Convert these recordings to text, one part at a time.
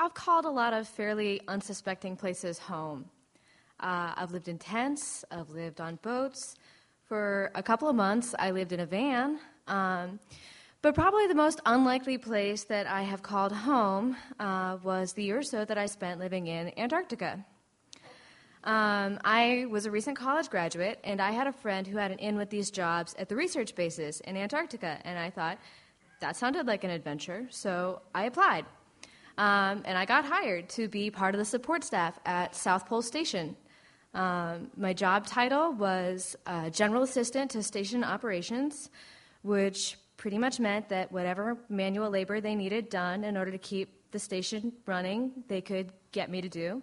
I've called a lot of fairly unsuspecting places home. I've lived in tents, I've lived on boats. For a couple of months, I lived in a van. But probably the most unlikely place that I have called home was the year or so that I spent living in Antarctica. I was a recent college graduate, and I had a friend who had an in with these jobs at the research bases in Antarctica, and I thought, that sounded like an adventure, so I applied. And I got hired to be part of the support staff at South Pole Station. My job title was General Assistant to Station Operations, which pretty much meant that whatever manual labor they needed done in order to keep the station running, they could get me to do.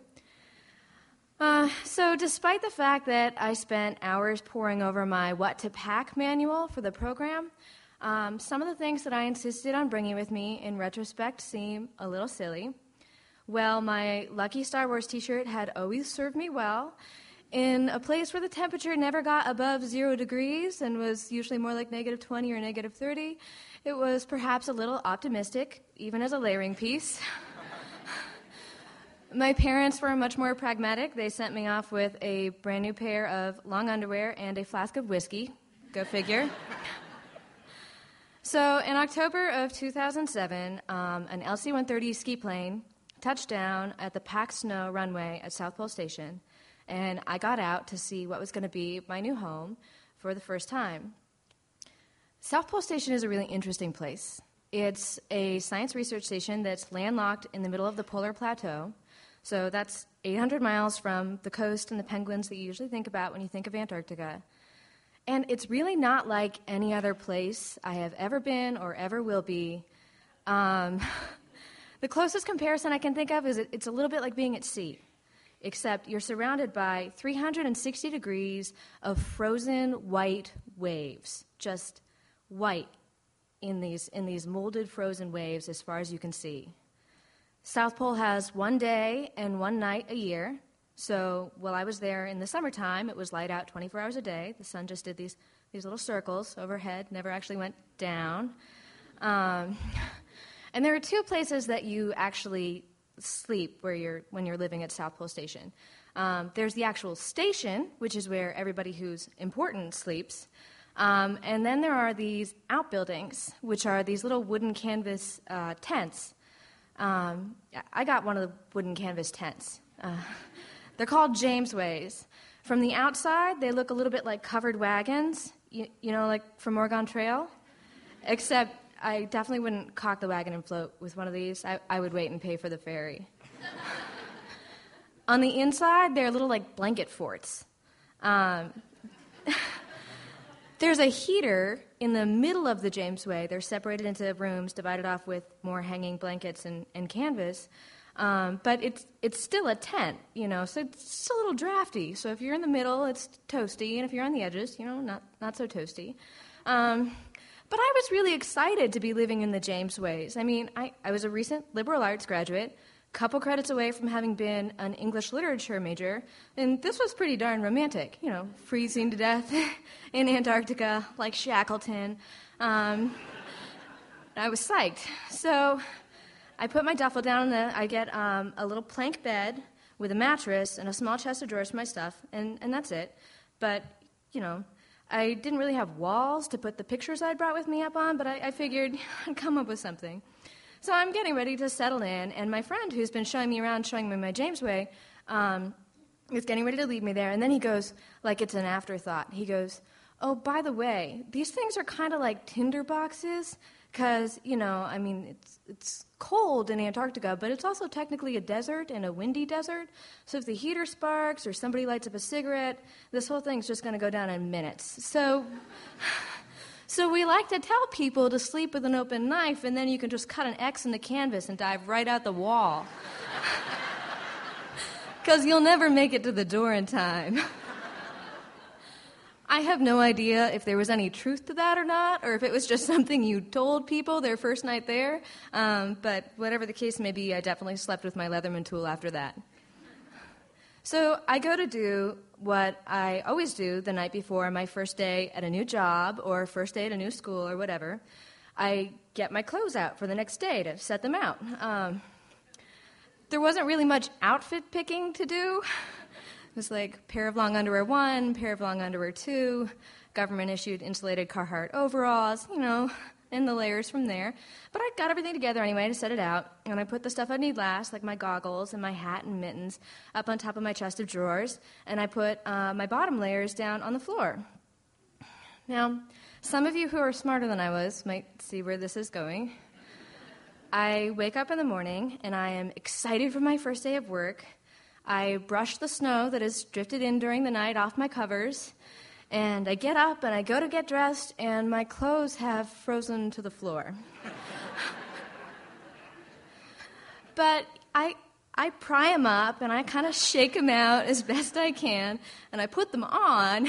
So despite the fact that I spent hours poring over my what to pack manual for the program, some of the things that I insisted on bringing with me in retrospect seem a little silly. Well, my lucky Star Wars t-shirt had always served me well. In a place where the temperature never got above 0 degrees and was usually more like negative 20 or negative 30, it was perhaps a little optimistic, even as a layering piece. My parents were much more pragmatic. They sent me off with a brand new pair of long underwear and a flask of whiskey. Go figure. So in October of 2007, an LC-130 ski plane touched down at the packed snow runway at South Pole Station, and I got out to see what was going to be my new home for the first time. South Pole Station is a really interesting place. It's a science research station that's landlocked in the middle of the polar plateau. So that's 800 miles from the coast and the penguins that you usually think about when you think of Antarctica. And it's really not like any other place I have ever been or ever will be. The closest comparison I can think of is it's a little bit like being at sea, except you're surrounded by 360 degrees of frozen white waves, just white in these molded frozen waves as far as you can see. South Pole has 1 day and 1 night a year. So while I was there in the summertime, it was light out 24 hours a day. The sun just did these little circles overhead, never actually went down. And there are 2 places that you actually sleep when you're living at South Pole Station. There's the actual station, which is where everybody who's important sleeps. And then there are these outbuildings, which are these little wooden canvas tents. I got one of the wooden canvas tents. They're called Jamesways. From the outside, they look a little bit like covered wagons, you know, like from Oregon Trail. Except I definitely wouldn't cock the wagon and float with one of these. I would wait and pay for the ferry. On the inside, they're little like blanket forts. There's a heater in the middle of the Jamesway. They're separated into rooms, divided off with more hanging blankets and canvas. But it's still a tent, you know, so it's a little drafty. So if you're in the middle, it's toasty, and if you're on the edges, you know, not so toasty. But I was really excited to be living in the Jamesways. I mean, I was a recent liberal arts graduate, couple credits away from having been an English literature major, and this was pretty darn romantic, you know, freezing to death in Antarctica like Shackleton. I was psyched. So I put my duffel down, and I get a little plank bed with a mattress and a small chest of drawers for my stuff, and that's it. But, you know, I didn't really have walls to put the pictures I'd brought with me up on, but I figured I'd come up with something. So I'm getting ready to settle in, and my friend who's been showing me around, showing me my Jamesway, is getting ready to leave me there, and then he goes, like it's an afterthought, he goes, "Oh, by the way, these things are kind of like tinder boxes, because, you know, I mean, it's cold in Antarctica, but it's also technically a desert and a windy desert, so if the heater sparks or somebody lights up a cigarette, this whole thing's just going to go down in minutes. So we like to tell people to sleep with an open knife, and then you can just cut an X in the canvas and dive right out the wall. Because you'll never make it to the door in time." I have no idea if there was any truth to that or not, or if it was just something you told people their first night there. But whatever the case may be, I definitely slept with my Leatherman tool after that. So I go to do what I always do the night before my first day at a new job or first day at a new school or whatever. I get my clothes out for the next day to set them out. there wasn't really much outfit picking to do. It was like pair of long underwear 1, pair of long underwear 2, government-issued insulated Carhartt overalls, and the layers from there. But I got everything together anyway to set it out, and I put the stuff I need last, like my goggles and my hat and mittens, up on top of my chest of drawers, and I put my bottom layers down on the floor. Now, some of you who are smarter than I was might see where this is going. I wake up in the morning, and I am excited for my first day of work. I brush the snow that has drifted in during the night off my covers, and I get up, and I go to get dressed, and my clothes have frozen to the floor. But I pry them up, and I kind of shake them out as best I can, and I put them on.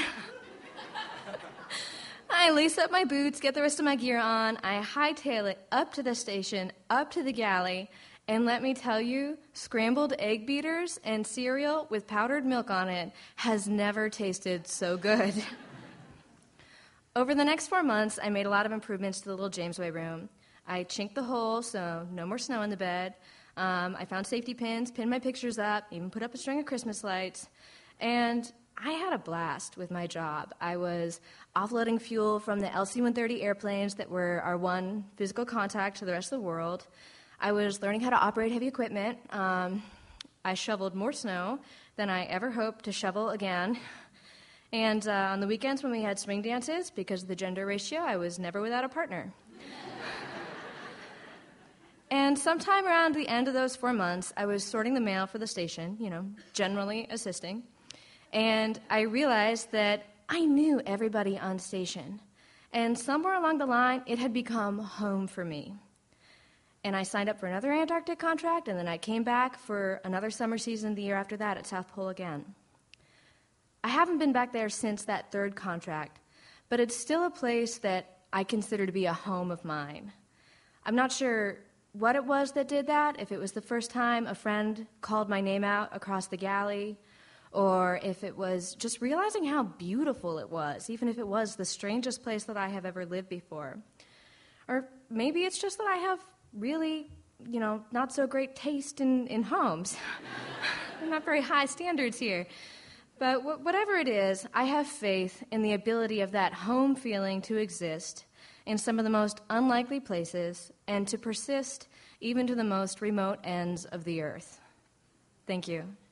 I lace up my boots, get the rest of my gear on, I hightail it up to the station, up to the galley, and let me tell you, scrambled egg beaters and cereal with powdered milk on it has never tasted so good. Over the next 4 months, I made a lot of improvements to the little Jamesway room. I chinked the hole, so no more snow in the bed. I found safety pins, pinned my pictures up, even put up a string of Christmas lights. And I had a blast with my job. I was offloading fuel from the LC-130 airplanes that were our one physical contact to the rest of the world. I was learning how to operate heavy equipment. I shoveled more snow than I ever hoped to shovel again. And on the weekends when we had swing dances, because of the gender ratio, I was never without a partner. And sometime around the end of those 4 months, I was sorting the mail for the station, generally assisting. And I realized that I knew everybody on station. And somewhere along the line, it had become home for me. And I signed up for another Antarctic contract, and then I came back for another summer season the year after that at South Pole again. I haven't been back there since that third contract, but it's still a place that I consider to be a home of mine. I'm not sure what it was that did that, if it was the first time a friend called my name out across the galley, or if it was just realizing how beautiful it was, even if it was the strangest place that I have ever lived before. Or maybe it's just that I have really, not so great taste in homes. Not very high standards here. But whatever it is, I have faith in the ability of that home feeling to exist in some of the most unlikely places and to persist even to the most remote ends of the earth. Thank you.